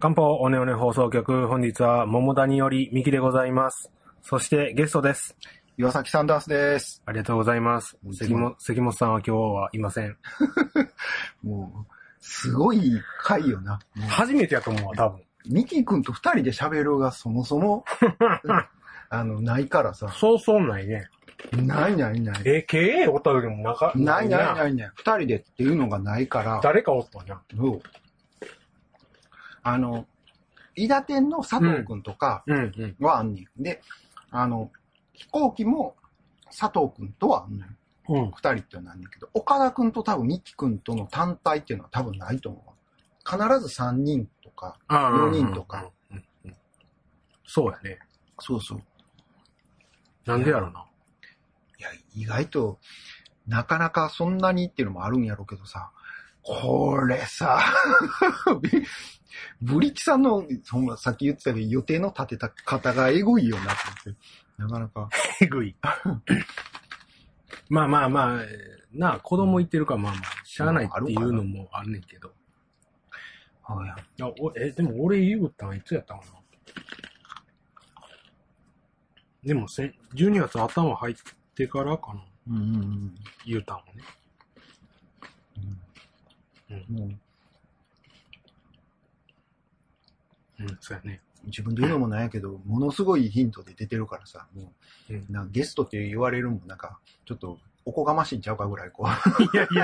漢方おねおね放送局、本日は桃谷よりミキでございます。そしてゲストです。 岩崎サンダースです。 ありがとうございます。関本さんは今日はいません。 もう、すごい回よな。 初めてやと思うわ、多分。 ミキ君と二人で喋るがそもそも、ないからさ。 そうないね。 ない。 経営おった時もない。二人でっていうのがないから。 誰かおったな。 そう。伊達店の佐藤君とかはあんねん。で、飛行機も佐藤君とはあんねん。二人ってなんだけど、岡田君と多分ミキ君との単体っていうのは多分ないと思う。必ず3人とか、4人とか。 そうやね。 そうそう。 なんでやろな。 いや、意外と、なかなかそんなにっていうのもあるんやろうけどさ、これさ、ブリキさんの、さっき言ってたけど、予定の立てた方がエゴいよなって。なかなか。 エグい。まあ、なあ、子供言ってるからまあ、しゃあないっていうのもあるねんけど。でも俺言うたんいつやったかな。でも12月頭入ってからかな。言うたんもね。そうやね。 自分で言うのもなんやけど、ものすごいヒントで出てるからさ、もう、ゲストって言われるもんなんか、ちょっとおこがましいんちゃうかぐらいこう。 いや。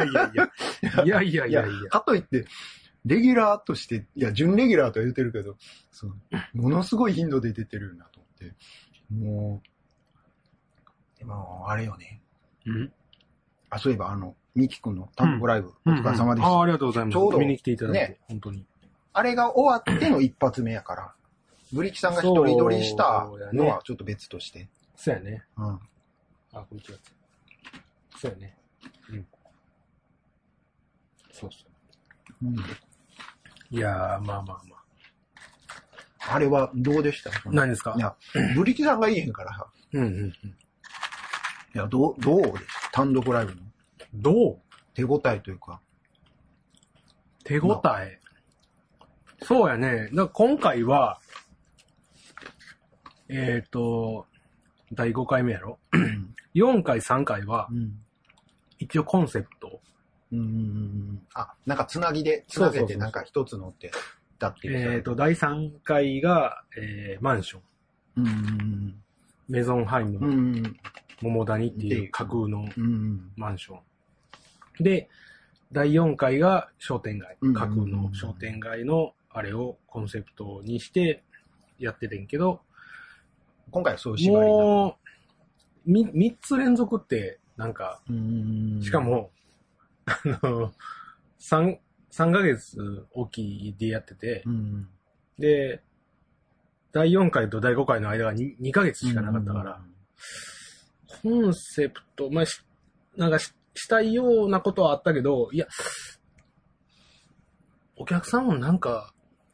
かといって、レギュラーとして、いや、準レギュラーとは言ってるけど、そう、ものすごい頻度で出てるなと思って。もう、でも、あれよね。そういえばミキ君の単独ライブ、お疲れ様でした。 ありがとうございます。 ちょうど見に来ていただいて、ね、本当に。 あれが終わっての一発目やから、ブリキさんが一人撮りしたのはちょっと別として。 そうやね。 こんにちは。そうやね。そう。いやー、まあ。 あれはどうでした？ 何ですか？ いや、ブリキさんがいいへんからさ。いや、どうです単独ライブの。 どう？ 手応えというか。 手応え。そうやね。だから今回は、第5回目やろ？ 4 回、3回は、一応コンセプト。 なんかつなげてなんか一つのってだっていう。 第3回が、マンション。メゾンハイムの桃谷っていう架空のマンション。で、第4回が商店街。架空の商店街のあれをコンセプトにしてやっててんけど、 今回はそういう縛りなもう、3つ連続って、なんか、しかも、3ヶ月おきでやってて、で、第4回と第5回の間が 2ヶ月しかなかったから、コンセプト、なんかしたいようなことはあったけど、いや、お客さんもなんか、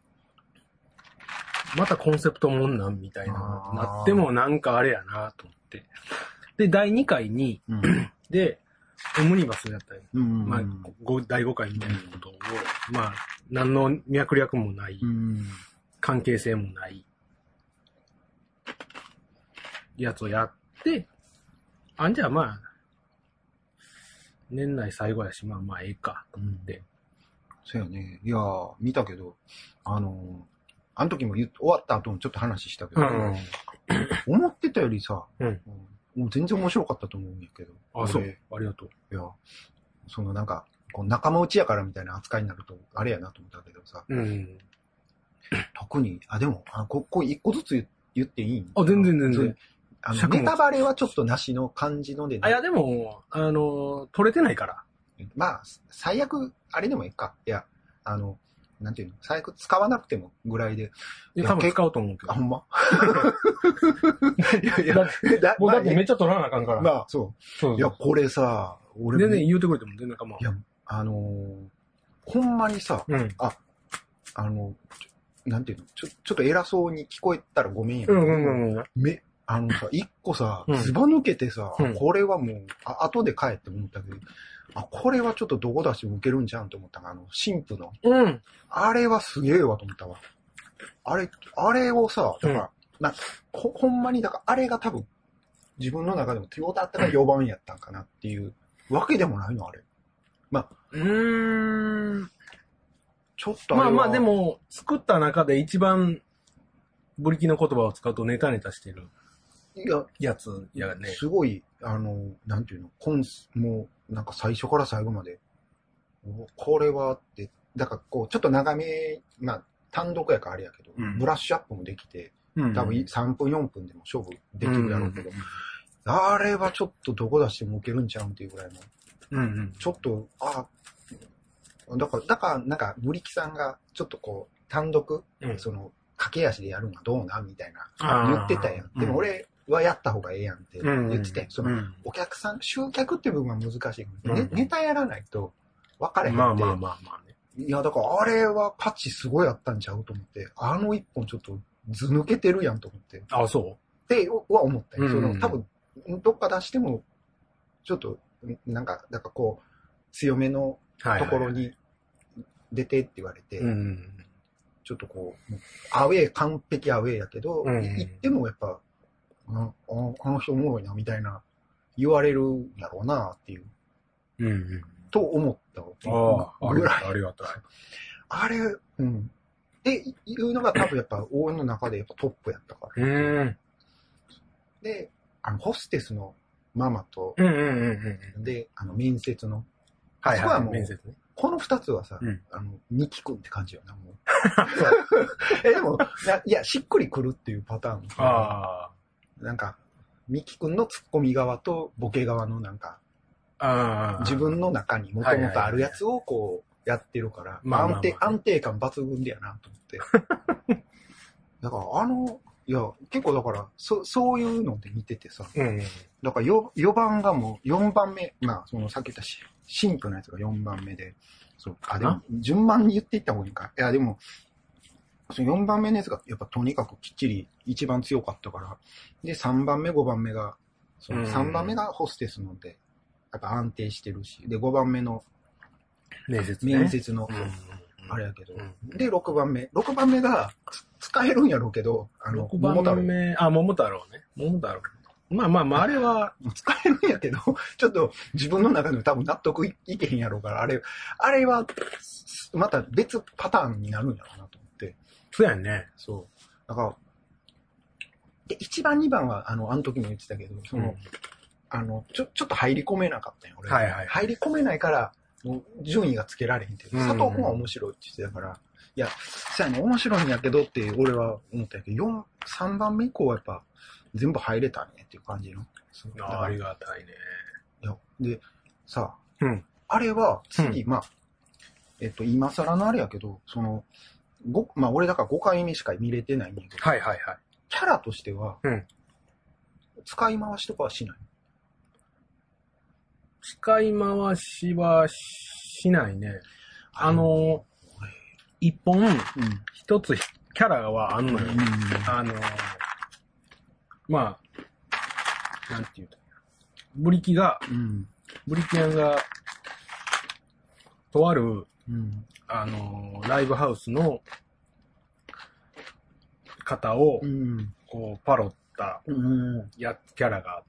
またコンセプトもんなんみたいな、なってもなんかあれやなと思って。で、第2回に、で、オムニバスやったり、第5回みたいなことを、何の脈略もない、関係性もないやつをやって、じゃあ年内最後やし、ええか、と思って。 そうやね。いや見たけど、あの時も終わった後もちょっと話したけど、思ってたよりさ、もう全然面白かったと思うんやけど。 そう。ありがとう。 いや、なんか、仲間内やからみたいな扱いになると、あれやなと思ったけどさ。特に、でも、ここ一個ずつ言っていいん？ 全然。 ネタバレはちょっとなしの感じのでね。 いや、でも、取れてないから。 最悪、あれでもいいか。いや、なんていうの最悪使わなくてもぐらいで。 多分使うと思うけど。 ほんまもうだってめっちゃ取らなあかんから。 そう。いや、これさ、 俺。全然言うてくれても全然構わん。 いや、ほんまにさ、なんていうのちょっと偉そうに聞こえたらごめんやけど。一個さ、ずば抜けてさ、これはもう、後で帰って思ったけど、これはちょっとどこ出しても受けるんじゃんと思ったが、神父の。あれはすげえわと思ったわ。 あれをさ、だから、ほんまに、だからあれが多分、自分の中でも手応えあったから4番やったんかなっていうわけでもないの、あれ。ちょっとまあでも、作った中で一番、ブリキの言葉を使うとネタしてるやつやね。 すごい、なんていうの、もう、なんか最初から最後まで、これはって、だからこう、ちょっと長め、単独やからあれやけど、ブラッシュアップもできて、多分3分4分でも勝負できるやろうけど、あれはちょっとどこ出しても受けるんちゃうんっていうぐらいの、ちょっと、だから、なんか、ブリキさんが、ちょっとこう、単独、駆け足でやるのはどうなんみたいな、言ってたやん。でも俺はやった方がええやんって言ってて、お客さん、集客っていう部分は難しい。ネタやらないと分かれへんって。いや、だからあれは価値すごいあったんちゃうと思って、あの一本ちょっとず抜けてるやんと思って。 あ、そうっては思ったよ。多分、どっか出しても、ちょっと、なんかこう、強めのところに出てって言われて、ちょっとこう、完璧アウェーやけど、行ってもやっぱ、あの人おもろいな、みたいな、言われるんやろうな、っていう。と思ったぐらい。 ありがたい。 あれ、っていうのが多分やっぱ応援の中でやっぱトップやったから。で、ホステスのママと、で、面接の。そこはもう、この二つはさ、ミキ君って感じよな、もう。でも、いや、しっくりくるっていうパターン。なんか、ミキ君のツッコミ側とボケ側のなんか、自分の中にもともとあるやつをこう、やってるから、安定感抜群でやな、と思って。だからいや、結構だから、そういうので見ててさ、だから4番がもう4番目、さっき言った新婦のやつが4番目で、でも、順番に言っていった方がいいか。いや、でも、4番目のやつが、やっぱとにかくきっちり一番強かったから、で、3番目、5番目が、3番目がホステスので、やっぱ安定してるし、で、5番目の、面接の、あれやけど、で、6番目が、使えるんやろうけど、 6番目、桃太郎ね。桃太郎。あれは、 使えるんやけど、ちょっと自分の中でも多分納得いけへんやろうから、あれは、また別パターンになるんやろうなと思って。 そうやね。 そう。だから、で、1番、2番は、あの時も言ってたけど、ちょっと入り込めなかったよ、俺。入り込めないから、もう順位がつけられへんって。佐藤君は面白いって言ってたから、いや、そうやね、面白いんやけどって俺は思ったけど、3番目以降はやっぱ全部入れたねっていう感じの。 ありがたいね。 いや、で、さ、あれは次、今更のあれやけど、俺だから5回目しか見れてないんやけど、キャラとしては、使い回しとかはしない？ 使い回しはしないね。一本、一つキャラはあんのよ。なんて言うと。ブリキアンが、とある、ライブハウスの方を、こう、パロったキャラがあって、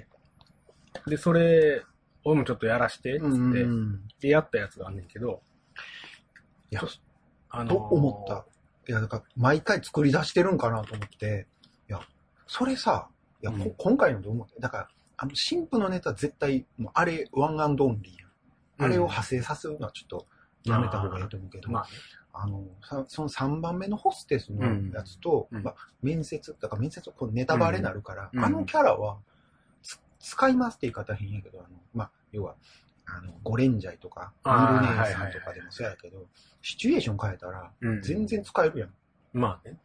で、それ、俺もちょっとやらして、つって、で、やったやつがあんねんけど、 いや、と思った。いや、だから、毎回作り出してるんかなと思って、いや、それさ、いや、今回のどう思って、だから、新婦のネタ絶対、もうあれ、ワンアンドオンリーやん。あれを派生させるのはちょっと、やめた方がいいと思うけど、その3番目のホステスのやつと、面接、だから面接こうネタバレになるから、あのキャラは、使いますって言い方変やけど、要は、ゴレンジャイとか、ミルネーさんとかでもそうやけど、シチュエーション変えたら、全然使えるやん。 まあね。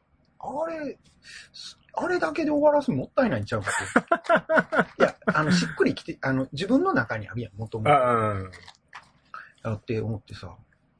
あれだけで終わらすのもったいないんちゃうかって。いや、しっくりきて、自分の中にあるやん、もともと。って思ってさ。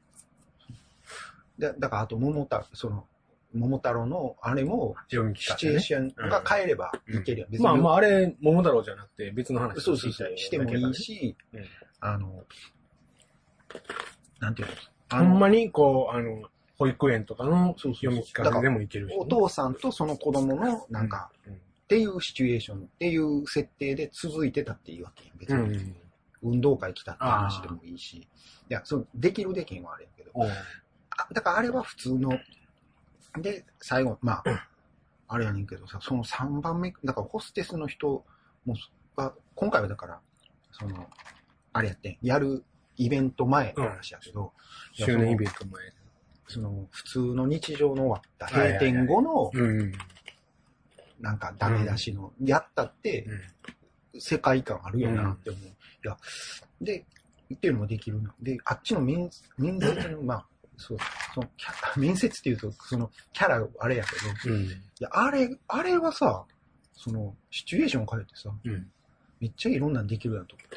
だから、あと、桃太郎の、あれも、シチュエーションが変えればいけるやん。 別にあれ、桃太郎じゃなくて別の話そうしてもいいし、なんていうのほんまに、こう、 保育園とかの読み聞かせでもいけるし、ね。 お父さんとその子供のなんか、っていうシチュエーションっていう設定で続いてたっていうわけ。別に、運動会来たって話でもいいし。いや、できるできんはあれやけど。だからあれは普通の、で、最後、まあ、あれやねんけどさ、その3番目、だからホステスの人も、今回はだから、あれやってん、やるイベント前の話やけど、 周年イベント前。 普通の日常の終わった閉店後の、なんかダメ出しの、やったって、世界観あるよなって思う。いや、で、っていうのもできるの。で、あっちの面接の、まあ、面接っていうと、キャラ、あれやけど、いや、あれはさ、シチュエーションを変えてさ、めっちゃいろんなんできるやんと思って。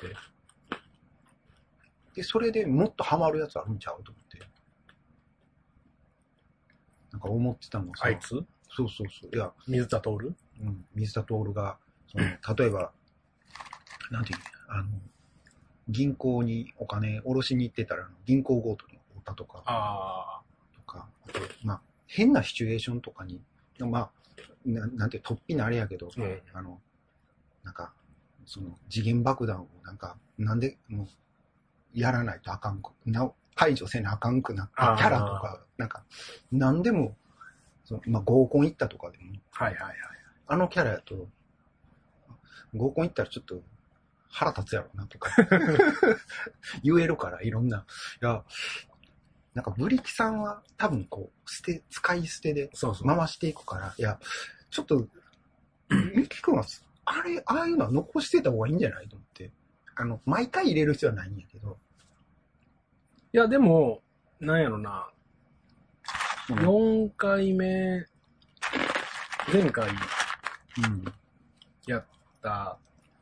で、それでもっとハマるやつあるんちゃうと思って。なんか思ってたのさ。 あいつ？ そう。いや、 水田徹？ 水田徹が、例えば、なんていう銀行にお金下ろしに行ってたら、銀行強盗におったとか、あと、まあ、変なシチュエーションとかに、まあ、なんて、突飛なあれやけど、なんか、時限爆弾をなんで、もう、やらないとあかんく、排除せなあかんくなったキャラとか、なんでも、まあ、合コン行ったとかでも、あのキャラやと、合コン行ったらちょっと腹立つやろなとか、言えるから、いろんな。いや、なんかブリキさんは多分使い捨てで回していくから、いや、ちょっと、ミキ君は、ああいうのは残してた方がいいんじゃないと思って。毎回入れる必要はないんやけど。 いや、でも、なんやろな。4回目、前回、やった、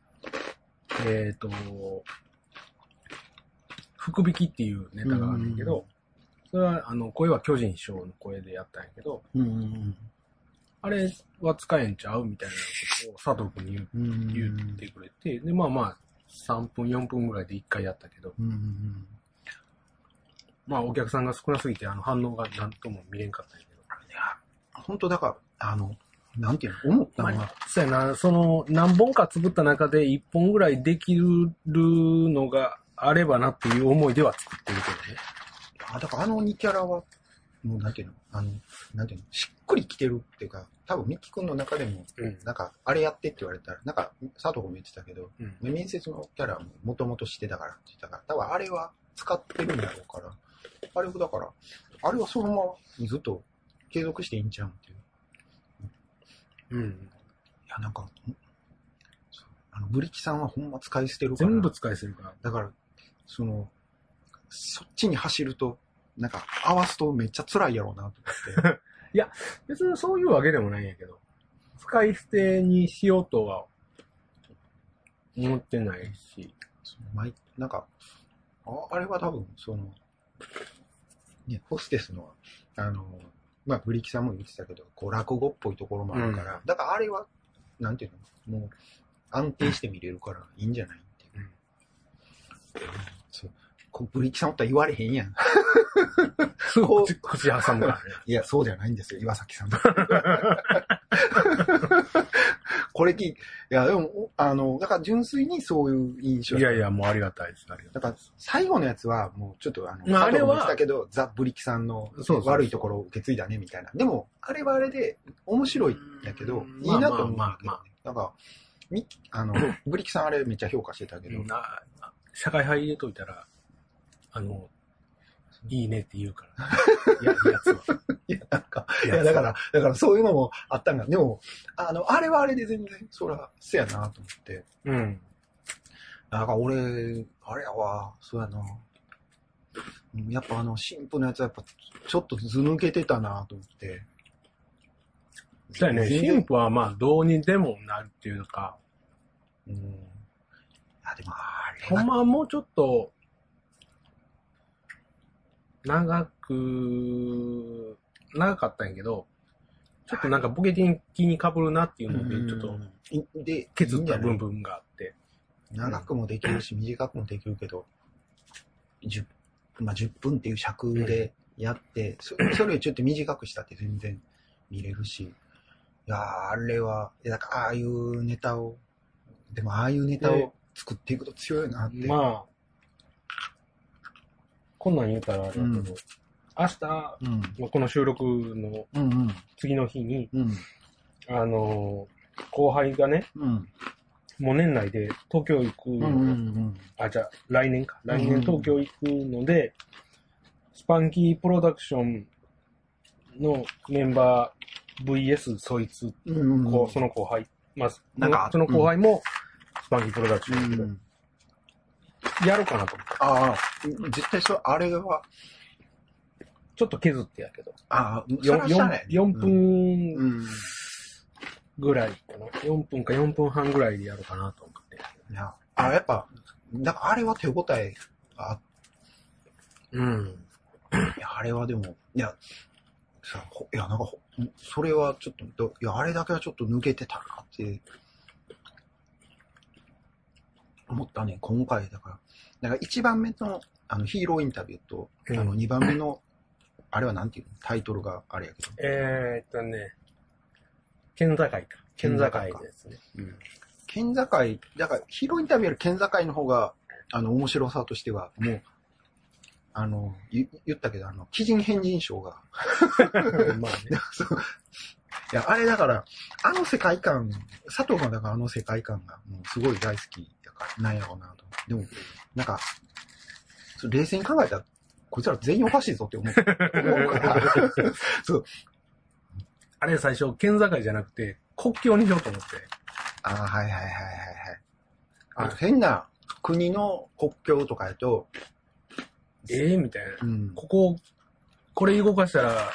福引きっていうネタがあるんだけど、それは、声は巨人師匠の声でやったんやけど、あれは使えんちゃうみたいなことを佐藤君に言ってくれて、で、まあ、3分、4分ぐらいで1回やったけど、まあ、お客さんが少なすぎて、反応がなんとも見れんかったんやけど。 いや、本当だから、なんていうの、思ったのは。 そうやな、何本か作った中で1本ぐらいできるのがあればなっていう思いでは作ってるけどね。 だから2キャラは、もうなんていうの、なんていうの、しっくりきてるっていうか、多分ミキ君の中でも、あれやってって言われたら、佐藤君も言ってたけど、面接のキャラはもともとしてたからって言ったから、多分あれは使ってるんだろうから、あれだから、あれはそのままずっと継続していいんちゃうんっていう。いや、ブリキさんはほんま使い捨てるから。 全部使い捨てるから。 だから、そっちに走ると、合わすとめっちゃ辛いやろうなと思って。 いや、別にそういうわけでもないんやけど、使い捨てにしようとは思ってないし。 あれは多分、ね、ホステスの、まあ、ブリキさんも言ってたけど、落語っぽいところもあるから、だからあれは、なんていうの、もう、安定して見れるからいいんじゃないっていう。ブリキさんおったら言われへんやん。 口挟むからね。 いや、そうじゃないんですよ、岩崎さん。これいや、でも、だから純粋にそういう印象。 いや、もうありがたいです。 だから、最後のやつは、もうちょっと、 あれは、 だけど、ザ・ブリキさんの悪いところを受け継いだね、みたいな。でも、あれはあれで面白いんだけど、いいなと思う。なんか、ブリキさんあれめっちゃ評価してたけど。 社会派入れといたら、いいねって言うから。やつは。 だからそういうのもあったんだ。でも、あれはあれで全然、せやなと思って。俺、あれやわ、そうやな。やっぱ新婦のやつはやっぱ、ちょっとず抜けてたなと思って。 そうやね、新婦はまあ、どうにでもなるっていうか。 でもほんまはもうちょっと、長かったんやけど、ちょっとボケティに被るなっていうので、ちょっと、削った部分があって。 長くもできるし、短くもできるけど、10分っていう尺でやって、それをちょっと短くしたって全然見れるし、いやー、あれは、だからああいうネタを作っていくと強いなって。 まあ、こんなん言うたらあれだけど、明日、この収録の次の日に、後輩がね、もう年内で東京行く、じゃあ来年東京行くので、スパンキープロダクションのメンバー VS そいつ、その後輩、まあ、その後輩もスパンキープロダクションだけど、やろうかなと思って。 ああ、絶対あれは、 ちょっと削ってやけど。 4 分ぐらいかな。4分か4分半ぐらいでやろうかなと思って。 いや、やっぱ、だからあれは手応えがいや、あれはでも、なんか、それはちょっと、あれだけはちょっと抜けてたなって、思ったね、今回だから。だから1番目の、ヒーローインタビューと、2番目の、あれはなんていうのタイトルがあれやけど。 県境か。県境ですね。 県境、だからヒーローインタビューより県境の方が、面白さとしては、もう、言ったけど、奇人変人賞が。まあね。いや、あれだから、世界観、佐藤がだから世界観が、もうすごい大好きだから、なんやろうなと。でも、なんか、冷静に考えたら、こいつら全員おかしいぞって思うから。そう。 あれ最初、県境じゃなくて、国境にしようと思って。 はい。変な国の国境とかやと、 みたいな。これ動かしたら、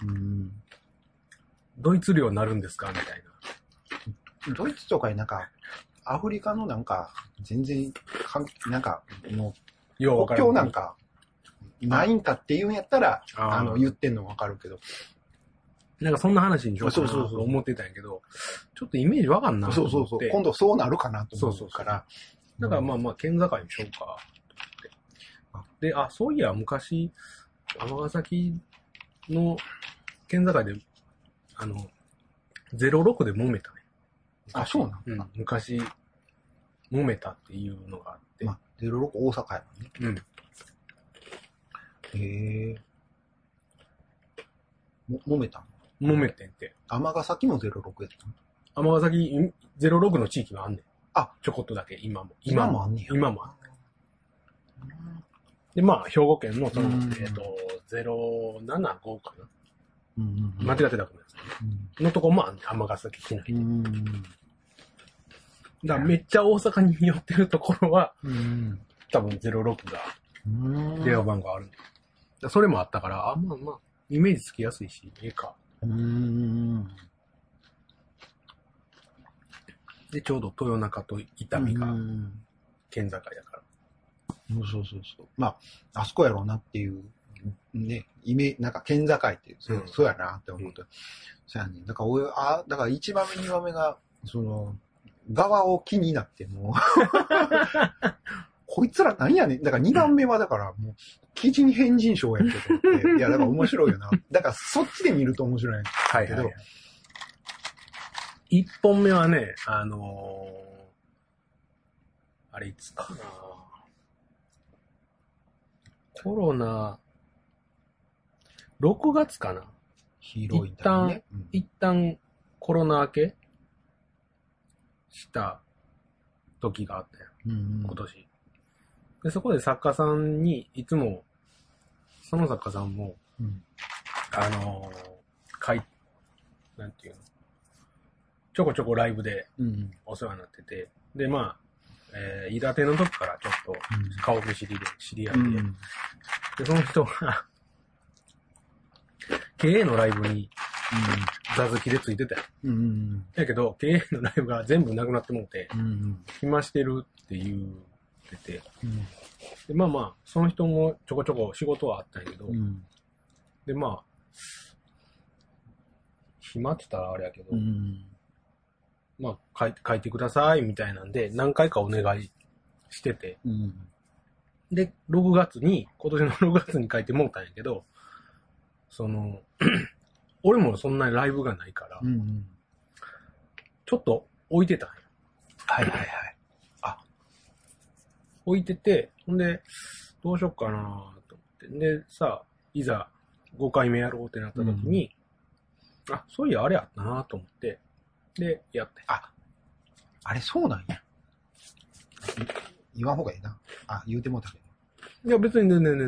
ドイツ領になるんですかみたいな。ドイツとかになんか、アフリカのなんか、全然、なんか、もう、国境なんか、ないんかっていうんやったら、言ってんのわかるけど。 なんかそんな話にしようかなと思ってたんやけど、ちょっとイメージわかんなと思って。 そう。今度そうなるかなと思うから。 だからまあ、県境にしようか。で、そういや、昔、尼崎の県境で、06で揉めたね。 そうなの昔、揉めたっていうのがあって。 まあ、06大阪やもんね。揉めたの？揉めてんて。 尼崎も06やったの？尼崎、06の地域はあんねん。ちょこっとだけ、今も。 今もあんねん。 今もあんねん。で、まあ、兵庫県の、075かな。間違ってたと思いますのとこも尼崎市内で。だからめっちゃ大阪に寄ってるところは、多分06が、電話番号ある。それもあったから、まあ、イメージつきやすいし、か。で、ちょうど豊中と伊丹が県境だから。 そう。まあ、あそこやろうなっていう、ね、なんか県境っていう、そうやなって思うと。そうやね。だからだから1番目、2番目が、側を気になっても、こいつら何やねん。だから2番目はだからもう、奇人変人賞やけどって、いや、だから面白いよな。だからそっちで見ると面白いんだけど。 1本目はね、あれいつかな。コロナ、6月かな。 ヒーローインタビューね。 一旦コロナ明けした時があったよ。今年。で、そこで作家さんに、いつも、その作家さんも、なんていうの、ちょこちょこライブでお世話になってて、で、まあ、伊達の時からちょっと顔見知りで知り合いで、で、その人が、経営のライブに、座付きでついてたよ。だけど、経営のライブが全部なくなってもうて、暇してるって言ってて、で、まあ、その人もちょこちょこ仕事はあったんやけど、で、まあ、暇って言ったらあれやけど、まあ、書いてくださいみたいなんで、何回かお願いしてて、で、今年の6月に書いてもうたんやけど、 俺もそんなにライブがないから、うんうん、ちょっと置いてたんよ。 はいはいはい。 置いてて、ほんで、どうしよっかなと思って。で、さ、いざ5回目やろうってなった時に、そういやあれやったなと思って、で、やって。 あれそうなんや。言わん方がいいな。言うてもうたけど。 いや、別に全然。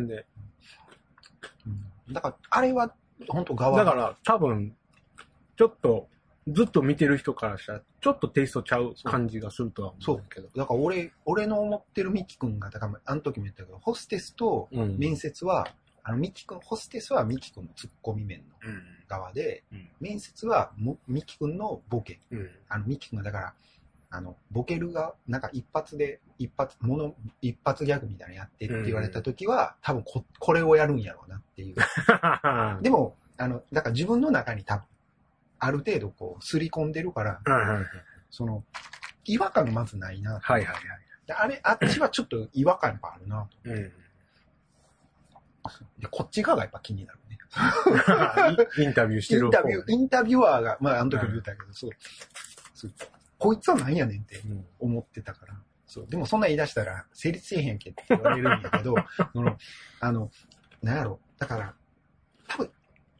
だから、あれは、本当側。 だから、多分、ちょっと、ずっと見てる人からしたら、ちょっとテイストちゃう感じがするとは思うけど。 だから俺の思ってるミキ君が、だからあの時も言ったけど、ホステスと面接は、ミキ君、ホステスはミキ君のツッコミ面の側で、面接はミキ君のボケ。ミキ君がだから、ボケるが、なんか一発ギャグみたいなのやってって言われた時は、多分これをやるんやろうなっていう。でも、だから自分の中に多分、ある程度こう、すり込んでるから、違和感がまずないな。 はい。 あっちはちょっと違和感があるなと。でこっち側がやっぱ気になるね。 インタビューしてるインタビュアーが、あの時も言ったけど、そうこいつは何やねんって思ってたから。でもそんな言い出したら、成立せえへんけって言われるんやけど、なんやろ。だから、多分、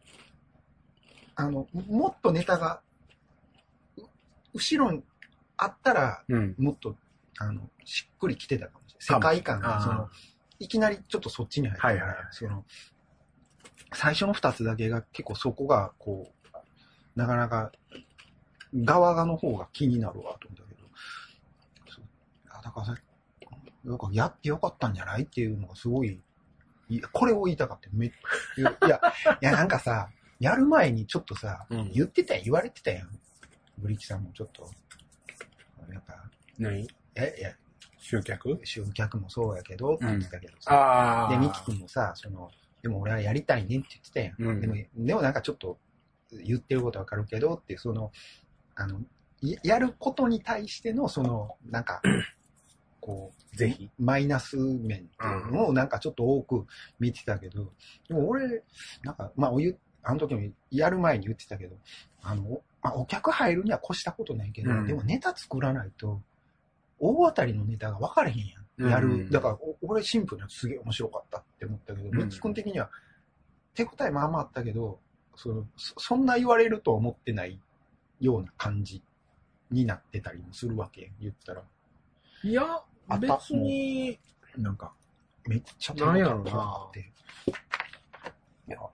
もっとネタが、後ろにあったら、もっと、しっくりきてたかもしれない。世界観が、いきなりちょっとそっちに入ったから、最初の2つだけが結構そこが、こう、なかなか、側の方が気になるわ、と思ったけど、だからさ、やってよかったんじゃないっていうのがすごい、これを言いたかった。いや、なんかさ、やる前にちょっとさ、言われてたやん。ブリキさんもちょっと、やっぱ。 何？集客もそうやけど、って言ってたけどさ。で、ミキ君もさ、でも俺はやりたいねって言ってたやん。でもなんかちょっと、言ってることわかるけど、って、やることに対しての、なんか、こう、 ぜひ。 マイナス面っていうのをなんかちょっと多く見てたけど、でも俺、なんか、あの時もやる前に言ってたけど、お客入るには越したことないけど、でもネタ作らないと、大当たりのネタが分かれへんやん。だから、俺シンプルなすげえ面白かったって思ったけど、ミキ君的には手応えまあまああったけど、そんな言われるとは思ってないような感じになってたりもするわけ、言ったら。 いや、別に、 なんか、めっちゃなんやろなって。 いや、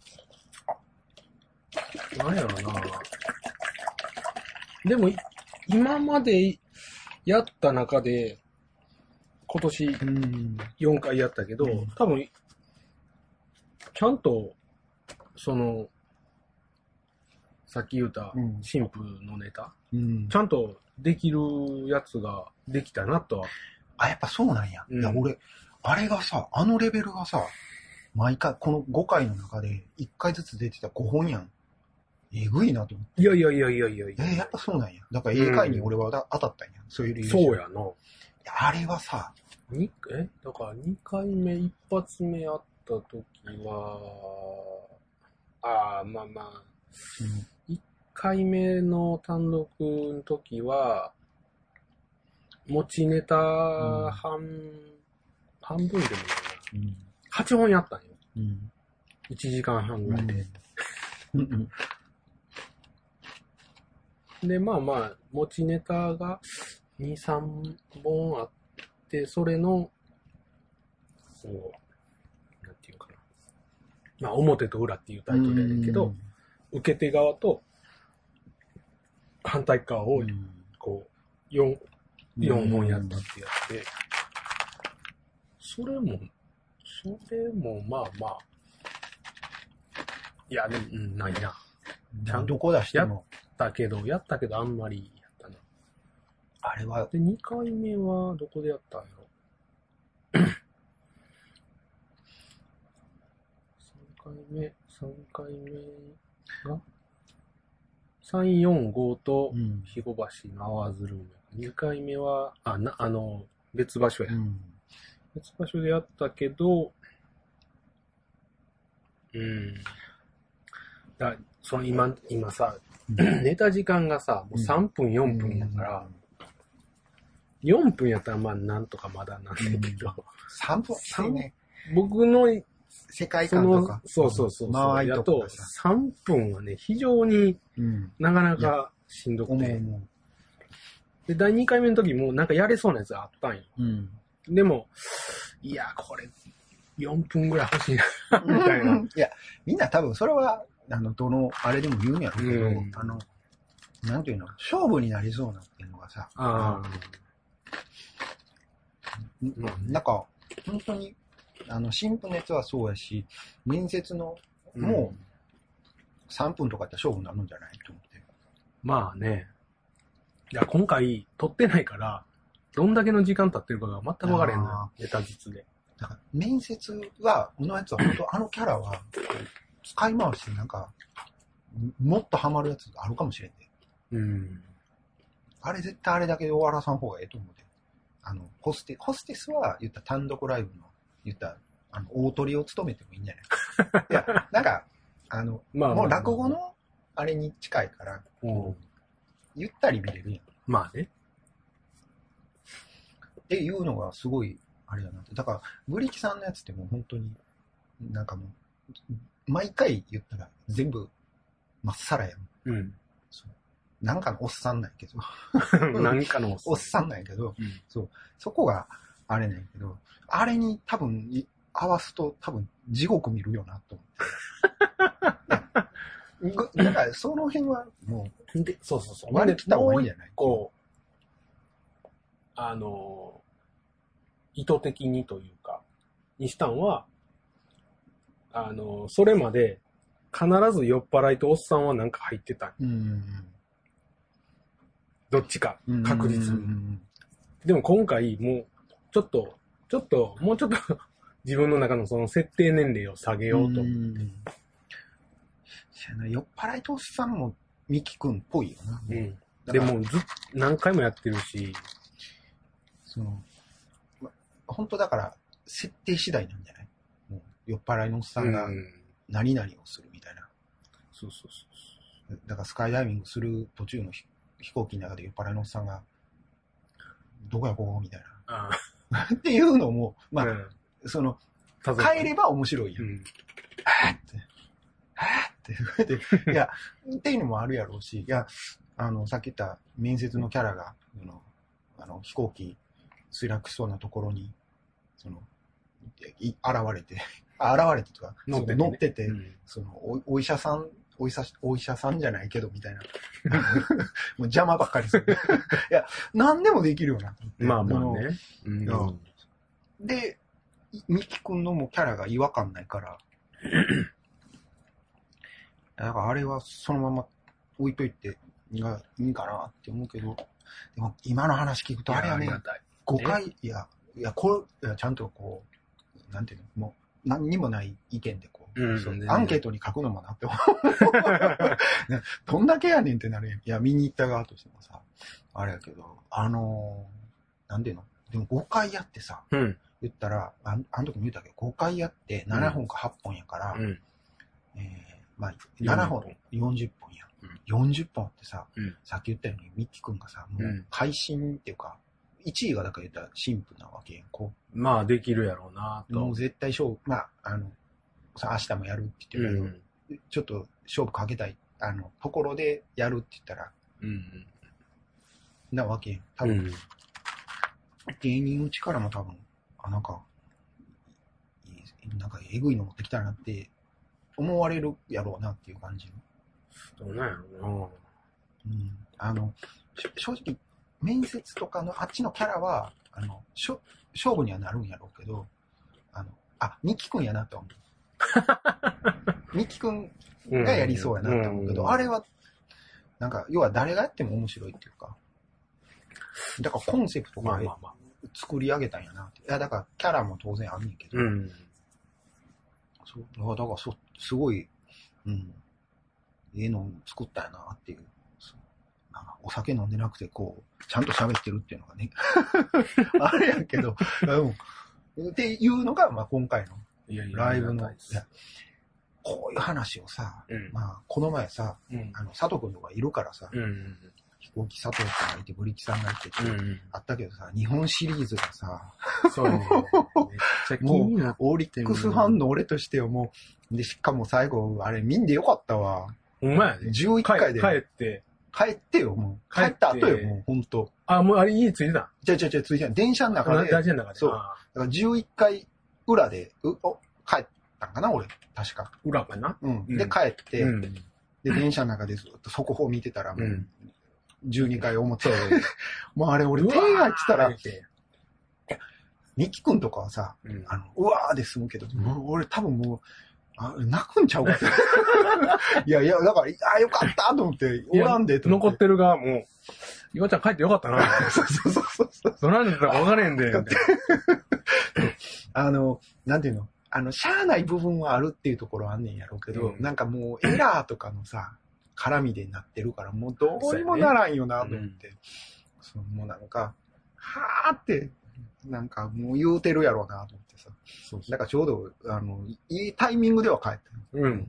なんやろな。でも、今までやった中で、今年4回やったけど、多分、ちゃんと、さっき言った新婦のネタ、ちゃんとできるやつができたなとは。 やっぱそうなんや。いや、俺、あれがさ、レベルがさ、毎回、この5回の中で1回ずつ出てた5本やん。えぐいなと思って。 いや。 やっぱそうなんや。だから英会に俺は当たったんや。そういう理由。 そうやな。 あれはさ、 だから2回目、一発目やった時は、1回目の単独の時は、持ちネタ半分でもないな。8本やったんよ。1時間半ぐらいで。で、持ちネタが2、3本あって、それの、なんていうかな。表と裏っていうタイトルやねんけど、受け手側と反対側を、4本やったってやって、それも、いや、でも、ないな。 ちゃんとどこ出しても。 やったけど、あんまりやったな。 あれは。 で、2回目は、どこでやったんやろ。3回目が、3、4、5と、肥後橋のアワーズルーム。2回目は、別場所や。別場所でやったけど、 今さ、寝た時間がさ、もう3分、4分やから、4分やったらまあなんとかまだなんだけど、 3分ね。 僕の世界観とか。 そう。 間合いとか。 3分はね、非常になかなかしんどくて。で、第2回目の時もなんかやれそうなやつがあったんよ。でも、いや、これ、4分ぐらい欲しいな、みたいな。 いや、みんな多分それは、あれでも言うんやろうけど、なんていうの、勝負になりそうなっていうのがさ、なんか、本当に、新婦熱はそうやし、面接の、もう、3分とかって勝負になるんじゃないと思って。 まあね。いや、今回、撮ってないから、どんだけの時間経ってるかが全く分かれへんのよ。ネタ実で。 だから、面接は、このやつは本当、キャラは、使い回してなんか、もっとハマるやつあるかもしれんね。あれ絶対あれだけで終わらさん方がええと思うで。ホステスは言った単独ライブの、言った大鳥を務めてもいいんじゃないいや、なんか、もう落語のあれに近いから、ゆったり見れるやん。 まあね。 っていうのがすごい、あれだなって。だから、ブリキさんのやつってもう本当に、なんかもう、毎回言ったら全部、まっさらやん。なんかのおっさんなんやけど。 なんかのおっさんなんやけど、そこがあれなんやけど、あれに多分合わすと多分地獄見るよなと思って。だからその辺はもう、 そう。 割り切った方がいいんじゃない？ こう、意図的にというか、にしたんは、それまで必ず酔っ払いとおっさんはなんか入ってた。どっちか、確実に。でも今回、もう、もうちょっと、自分の中のその設定年齢を下げようと思って。 酔っ払いとおっさんもミキ君っぽいよな。でも何回もやってるし。 本当だから、設定次第なんじゃない？酔っ払いのおっさんが何々をするみたいな。 そう。 だからスカイダイビングする途中の飛行機の中で酔っ払いのおっさんが、どこやここみたいな。っていうのも、まあ、帰れば面白いやん。って、いや、っていうのもあるやろうし、いや、さっき言った面接のキャラが、飛行機墜落しそうなところに、現れてとか、乗ってて、お医者さんじゃないけど、みたいな。もう邪魔ばっかりする。いや、何でもできるよな。 まあね。 で、ミキ君のもキャラが違和感ないから、だからあれはそのまま置いといてがいいかなって思うけど、でも今の話聞くとあれはね、誤解、いや、ちゃんとこう、なんていうの、もう何にもない意見でこう、アンケートに書くのもなって思う。どんだけやねんってなるやん。いや、見に行った側としてもさ、あれやけど、なんていうの、でも5回やってさ、言ったら、あの時も言ったけど、5回やって7本か8本やから、まあ、7本、40本や。40本ってさ、さっき言ったように、ミッキーくんがさ、もう、会心っていうか、1位がだから言ったらシンプルなわけやん。 まあ、できるやろうなと。 もう絶対まあ、さ、明日もやるって言ってるけど、ちょっと勝負かけたい、ところでやるって言ったら、なわけやん。多分、芸人の力も多分、なんかえぐいの持ってきたなって思われるやろうなっていう感じ。 どうなんやろうな。正直、面接とかのあっちのキャラは、勝負にはなるんやろうけど、ミキくんやなと思う。ミキくんがやりそうやなと思うけど、あれは、なんか、要は誰がやっても面白いっていうか、だからコンセプトが作り上げたんやなって。いや、だからキャラも当然あるんやけど、だからすごい、の作ったんやなっていう。なんかお酒飲んでなくて、こう、ちゃんと喋ってるっていうのがね。あれやけど、っていうのが、まあ今回のライブの。 こういう話をさ、まあ、この前さ、佐藤くんとかいるからさ、飛行機佐藤さんがいて、ブリキさんがいてってあったけどさ、日本シリーズがさ、 そうね。めっちゃ気になってもう、オリックスファンの俺としてはもう、で、しかも最後、あれ見んでよかったわ。 ほんまやね。 11回で。帰ってよ、もう。帰った後よ、もう、ほんと。 あ、もうあれ家着いてた？ ついてた。電車の中で。 電車の中で。 そう。だから11回裏で、帰ったんかな、俺。確か。 裏かな？ で、帰って、で、電車の中でずっと速報見てたら、もう、12回表。もうあれ、俺、手が入ってたら、ミキ君とかはさ、うわーで済むけど、俺多分もう、泣くんちゃうかって。いや、だから、よかったと思って、おらんでと思って。 残ってる側も、岩ちゃん帰ってよかったな。そう。そなんだったら分かれんで、みたいな。なんていうの？しゃあない部分はあるっていうところはあんねんやろうけど、なんかもうエラーとかのさ、絡みでなってるから、もうどうにもならんよなと思って。もうなんか、はーって、なんかもう言うてるやろうなと思ってさ。だからちょうど、いいタイミングでは帰った。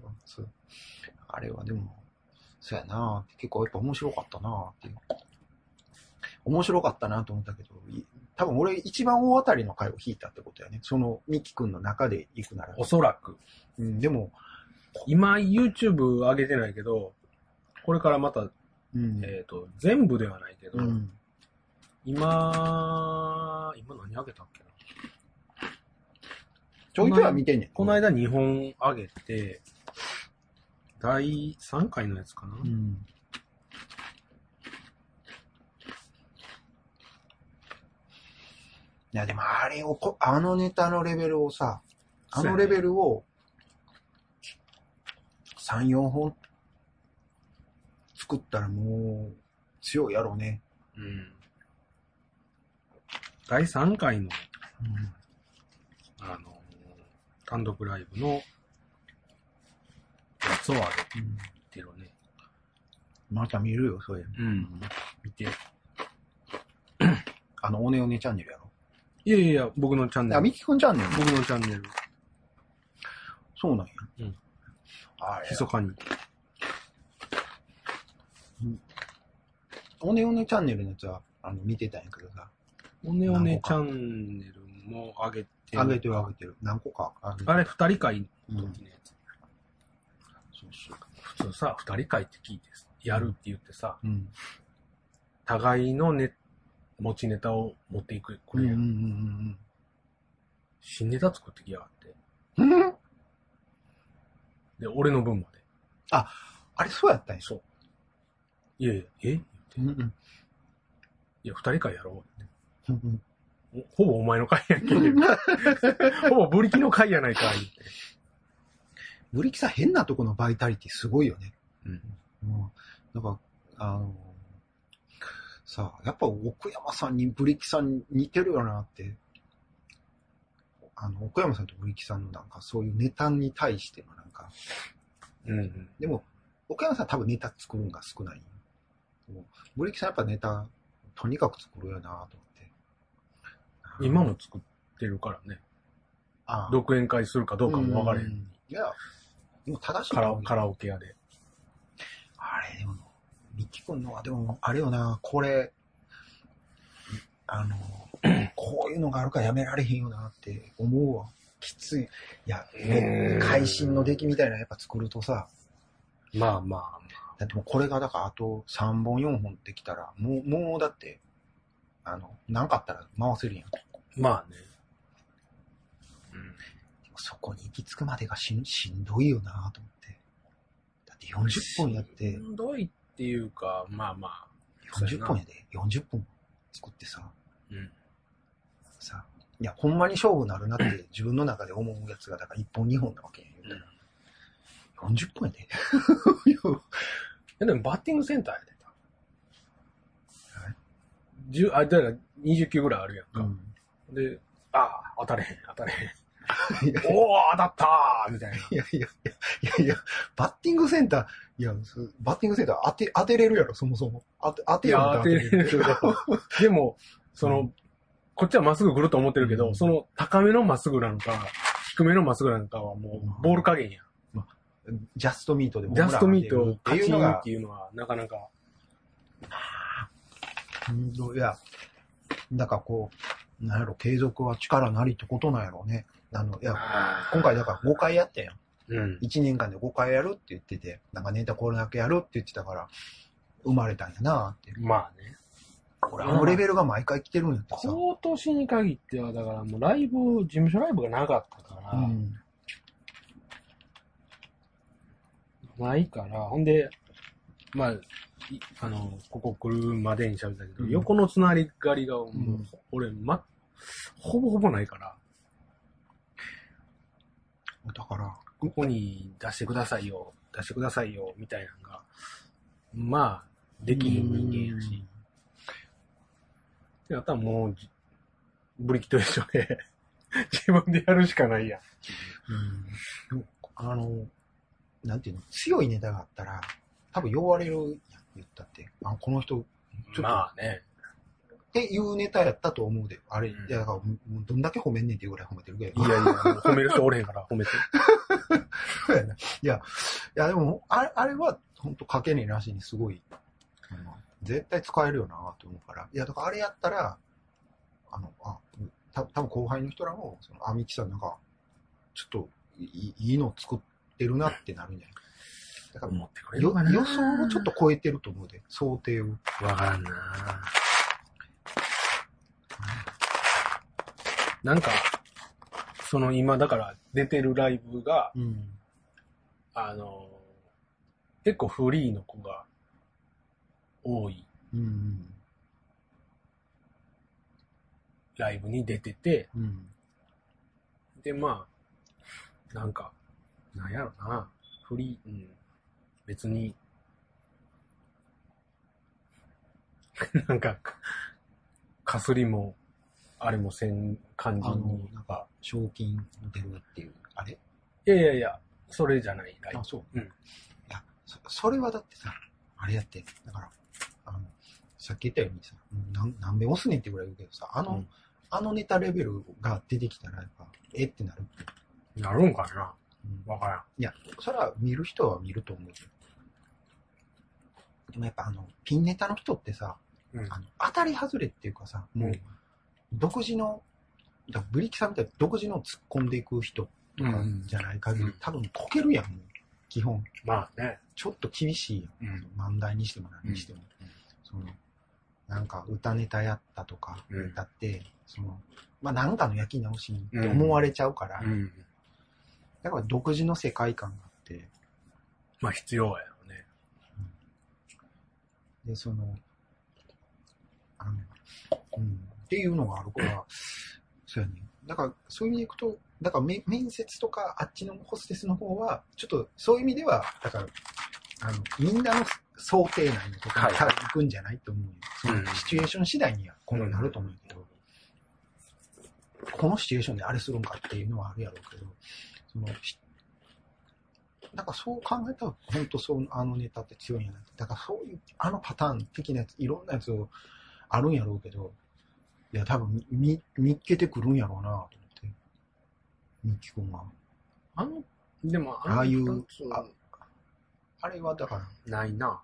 あれはでも、そうやなって結構やっぱ面白かったなっていう。面白かったなと思ったけど、多分俺一番大当たりの回を引いたってことやね。そのミキ君の中で行くなら。 おそらく。 でも、 今 YouTube 上げてないけど、これからまた、全部ではないけど、今何上げたっけな。 ちょいちょいは見てんねん。 この間2本上げて、第3回のやつかな。 いやでもあれを、あのネタのレベルをさ、あのレベルを3、4本作ったらもう強いやろうね。 第3回の、単独ライブのやつを上げてるね。 また見るよ、それ。 見て。 おねおねチャンネルやろ。 いやいや、僕のチャンネル。 ミキくんチャンネル？ 僕のチャンネル。 そうなんや。 密かに。 おねおねチャンネルのやつは、見てたんやけどさ。 おねおねチャンネルも上げてる。 上げてる。何個か。 あれ、2人会の時のやつ。普通さ、2人会って聞いて、やるって言ってさ、互いの持ちネタを持っていく。これ、新ネタ作ってきやがって。で、俺の分まで。 あれそうやったんや。 そう。いや、いや、2人会やろうって。ほぼお前の会やんけ。ほぼブリキの会やないか、言って。 ブリキさん変なとこのバイタリティすごいよね。なんか、さあ、やっぱ奥山さんにブリキさん似てるよなって。奥山さんとブリキさんのなんかそういうネタに対してのなんか。でも、奥山さん多分ネタ作るのが少ない。ブリキさんやっぱネタ、とにかく作るよなと思って。 今も作ってるからね。独演会するかどうかも分かれへん。 いや、でも正しい。 カラオケ屋で。 あれ、でも、ミキ君のは、でも、あれよな、これ、こういうのがあるからやめられへんよなって思うわ。きつい。いや、会心の出来みたいなのやっぱ作るとさ。 まあ。 だってもうこれがだからあと3本4本できたら、もうだって、なんかあったら回せるやん。 まあね。 そこに行き着くまでがしんどいよなと思って。だって40本やって。 しんどいっていうか、まあ。 40本やで。40本作ってさ。さ、いや、ほんまに勝負になるなって自分の中で思うやつが、だから1本2本なわけやん。40本やで。 でもバッティングセンターやで。だから20球ぐらいあるやんか。で、当たれへん。おー、当たったーみたいな。 いや、バッティングセンター当てれるやろ、そもそも。当てれるけど。 でも、こっちはまっすぐ来ると思ってるけど、その高めのまっすぐなのか、低めのまっすぐなのかはもうボール加減や。 ジャストミートでジャストミートを勝ちっていうのは、なかなか。 いや、だからこう、なんやろ、継続は力なりってことなんやろうね。いや、今回だから5回やったやん。うん。1年間で5回やるって言ってて、なんかネタこれだけやるって言ってたから、生まれたんやなって。 まあね。 俺、レベルが毎回来てるんやってさ。 今年に限っては、だからもうライブ、事務所ライブがなかったから、うん、ないから、ほんで、まあ、ここ来るまでに喋ったけど、うん、横のつながりがもう、うん、俺、ほぼほぼないから。 だから、 ここに出してくださいよ、みたいなのが、まあ、できひん人間やし。あとはもう、ブリキと一緒で、自分でやるしかないやん。 なんていうの、強いネタがあったら、多分言われるやん、言ったって。この人、ちょっと。 まあね。 っていうネタやったと思うで。あれ、いや、だから、どんだけ褒めんねんっていうぐらい褒めてるけど。 いや、褒める人おれへんから褒めて。 そうやな。いや、でも、あれは、ほんと書けねえらしいにすごい、絶対使えるよなと思うから。いや、だからあれやったら、多分後輩の人らも、ミキさんなんか、ちょっといいの作ってるなってなるんじゃない？だから持ってくれるかな。 予想をちょっと超えてると思うで、想定を。 わからんななんか、今だから出てるライブが、うん、結構フリーの子が多い。うんライブに出てて、うん、で、まあ、なんか、なんやろな、フリー、うん、別に、なんか、かすりも、あれもせん感じに。 なんか、賞金出るっていう、あれ？ いや、それじゃないライブ。 そう。うん。いや、それはだってさ、あれやって、だから、さっき言ったようにさ、何べ押すねんってぐらい言うけどさ、あのネタレベルが出てきたら、やっぱ、ってなるって。 なるんかな？わからん。 いや、それは見る人は見ると思うよ。でもやっぱピンネタの人ってさ、うん、当たり外れっていうかさ、もう、独自の、ブリキさんみたいに独自の突っ込んでいく人とかじゃない限り、多分解けるやん、もう。基本。 まあね。 ちょっと厳しいやん。漫才にしても何にしても。なんか歌ネタやったとか、だって、まあなんかの焼き直しって思われちゃうから、だから独自の世界観があって。 まあ必要やよね。 で、っていうのがあるから、そうやね。だからそういう意味でいくと、だから面接とかあっちのホステスの方は、ちょっとそういう意味では、だから、みんなの想定内のところに行くんじゃないと思うよ。そのシチュエーション次第にはこうなると思うけど、このシチュエーションであれするんかっていうのはあるやろうけど、だからそう考えたら本当ネタって強いんやな。だからそういうパターン的なやつ、いろんなやつをあるんやろうけど、いや多分見っけてくるんやろうなと思って。ミッキー君は。 でもああいう、あれはだから。 ないな。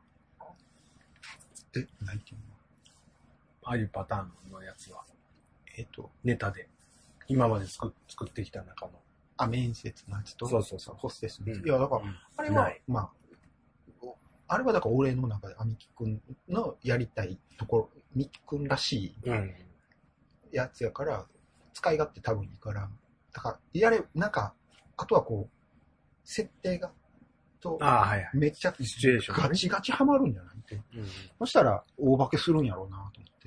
ないっていうのは。 ああいうパターンのやつは。ネタで。今まで作ってきた中の。 面接のやつと。 そう。 ホステスのやつ。いや、だから、あれは、まあ、あれはだから俺の中でミキ君のやりたいところ、ミキ君らしいやつやから、使い勝手多分いいから、だから、なんか、あとはこう、設定が、めっちゃガチガチハマるんじゃないって。そしたら、大化けするんやろうなと思って。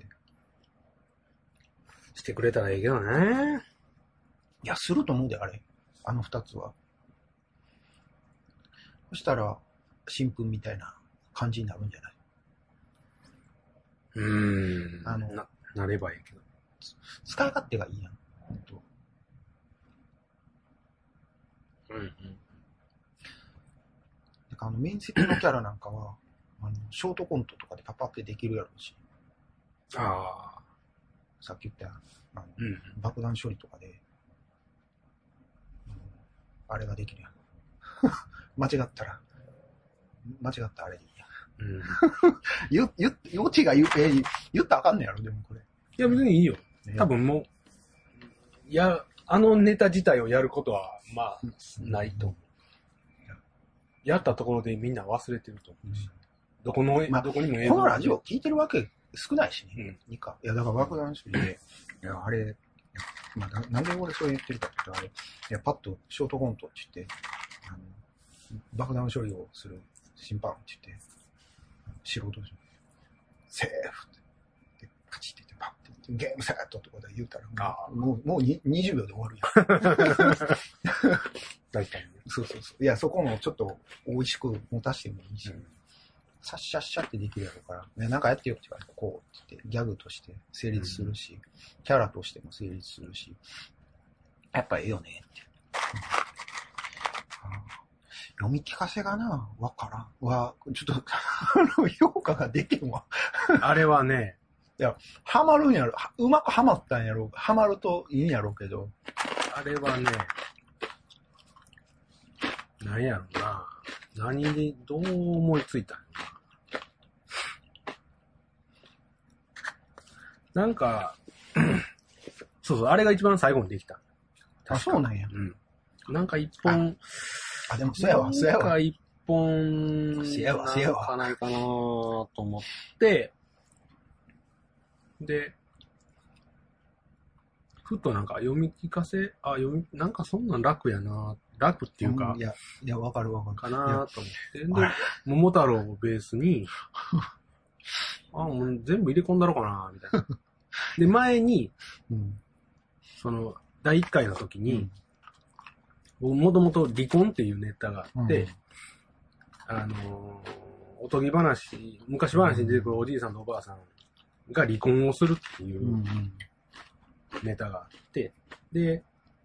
してくれたらいいけどね。 いや、すると思うで、あれ。あの二つは。そしたら、新聞みたいな感じになるんじゃない？ なればいいけど。 使い勝手がいいやん。本当。だから面接のキャラなんかは、ショートコントとかでパパってできるやろうし。さっき言った爆弾処理とかで、あれができるやん。 間違ったらあれでいいや。余地が言ったらあかんねやろ、でもこれ。 いや、別にいいよ。多分もう、あのネタ自体をやることは、まあ、ないと思う。やったところでみんな忘れてると思うし。どこにも映像。 このラジオ聞いてるわけ少ないしね。いや、だから爆弾処理で、いや、あれ、まあ、なんで俺そう言ってるかって言うと、あれ、いや、パッとショートコントって言って、爆弾処理をする審判って言って、素人でしょ。セーフって、カチッて言って、パッて言って、ゲームセットとかで言うたら、もう20秒で終わるやん。 大体ね。 そう。いや、そこもちょっと美味しく持たしてもいいし、シャッシャッシャッってできるやろうから、ね、なんかやってよって言われて、こうって言って、ギャグとして成立するし、キャラとしても成立するし、やっぱええよねって。読み聞かせがな、わからん。ちょっと、評価ができんわ。 あれはね、 いや、ハマるんやろ、うまくハマったんやろ、ハマるといいんやろうけど。 あれはね、なんやろな。何で、どう思いついたんやな。なんか、そう、あれが一番最後にできた。 あ、そうなんや。 なんか一本、 でも、そうやわ。 なんか一本、なんかないかなと思って、で、ふとなんか読み聞かせ、なんかそんなん楽やな、楽っていうか、 いや、わかる。 かなと思って、で、桃太郎をベースに、もう全部入れ込んだろうかな、みたいな。で、前に、その、第1回の時に、もともと離婚っていうネタがあって、おとぎ話、昔話に出てくるおじいさんとおばあさんが離婚をするっていうネタがあって、で、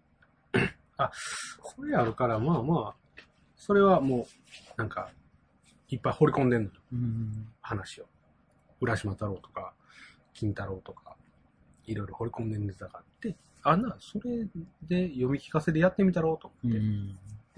これあるから、まあ、それはもう、なんか、いっぱい掘り込んでんのよ。話を。浦島太郎とか、金太郎とか、いろいろ掘り込んでんネタがあって、それで読み聞かせでやってみたろうと思って、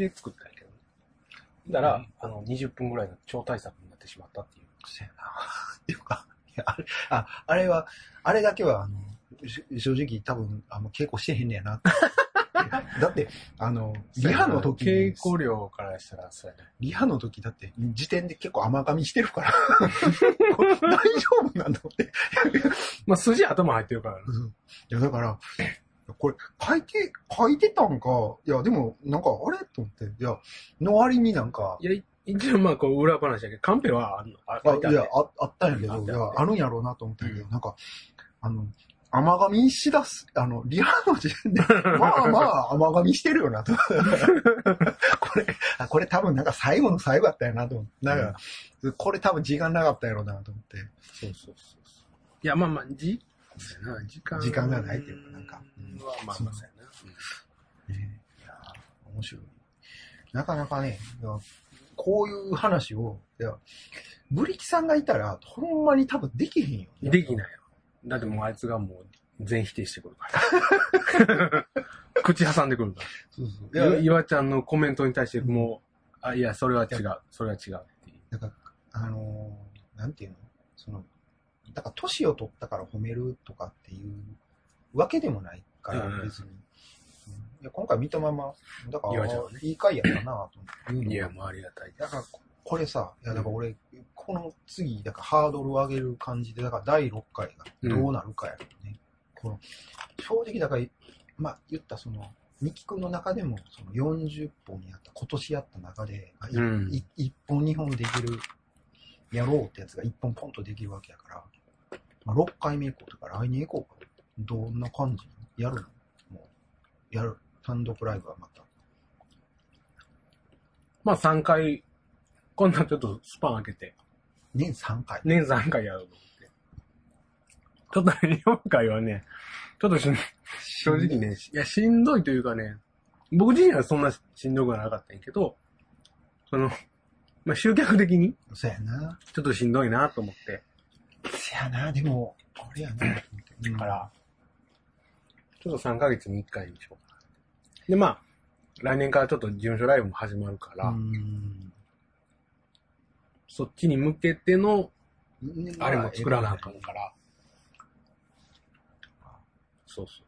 で、作ったんやけどね。だから、20分ぐらいの超大作になってしまったっていう。 そうやな。っていうか、あれは、あれだけは、正直多分、稽古してへんねやなって。だって、リハの時稽古量からしたら、そうやね。 リハの時だって、時点で結構甘噛みしてるから。大丈夫なんだって。 まあ、筋頭入ってるからね。 いや、だから、これ、書いてたんか。いや、でも、なんか、あれと思って。いや、の割になんか。 いや、一応まあ、こう、裏話だけど、カンペはあんの？ いや、あったんやけど、いや、あるんやろうなと思ったけど、なんか、甘噛みしだす、リハの時点で、まあ、甘噛みしてるよなと。これ多分なんか最後の最後だったよなと思って。なんか、これ多分時間なかったやろうなと思って。 そう。いや、まあ、時間がないっていうか、なんか。 まあ、そうやな。 いや、面白い。なかなかね、こういう話を、ブリキさんがいたら、ほんまに多分できへんよね。 できないよ。だってもうあいつがもう全否定してくるから。口挟んでくるから。そう。岩ちゃんのコメントに対してもう、いや、それは違うっていう。 なんか、なんていうのだから年を取ったから褒めるとかっていうわけでもないから、別に。いや今回見たまま、だから、いい回やったなと思って。 いや、もうありがたい。 だから、これさ、だから俺、この次、だからハードルを上げる感じで、だから第6回がどうなるかやろね。正直だから、まあ言ったミキ君の中でも、40本やった、今年やった中で、1本2本できる、やろうってやつが1本ポンとできるわけやから、まあ、6回目以降とか来年以降か、どんな感じやるの？もう、やる。単独ライブはまた。 まあ3回、こんなちょっとスパン開けて。 年3回やろうと思って。ちょっと4回はね、ちょっと正直ね、いや、しんどいというかね、僕自身はそんなしんどくはなかったんやけど、まあ、集客的に、 そうやな。 ちょっとしんどいなと思って。 そうやな、でも、これやな。 だから、ちょっと3ヶ月に1回にしようかな。で、まあ、 来年からちょっと事務所ライブも始まるから、そっちに向けての、あれも作らなあかんから。そうそう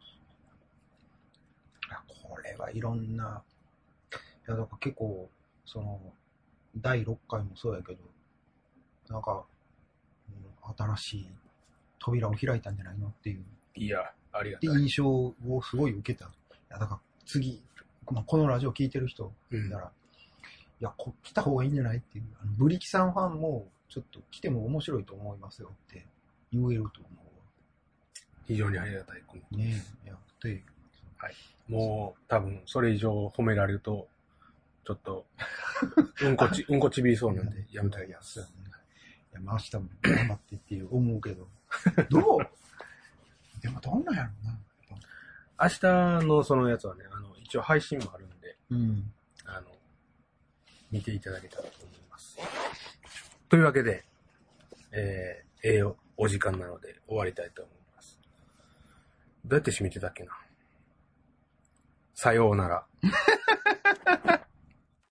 そう。これはいろんな、いや、だから結構、第6回もそうやけど、なんか、新しい扉を開いたんじゃないのっていう。 いや、ありがたい。 印象をすごい受けた。いや、だから次、このラジオ聞いてる人いたら、いや、来た方がいいんじゃないっていう。ブリキさんファンも、ちょっと来ても面白いと思いますよって言えると思う。 非常にありがたいコメントです。 ねえ、いや、で、 はい。もう、多分、それ以上褒められると、ちょっと、うんこちびりそうなんで、やめたいやつ。いや、明日も頑張ってって思うけど。どうでもどんなんやろうな。 明日のそのやつはね、一応配信もあるんで、見ていただけたらと思います。というわけで、お時間なので終わりたいと思います。どうやって締めてたっけな。さようなら。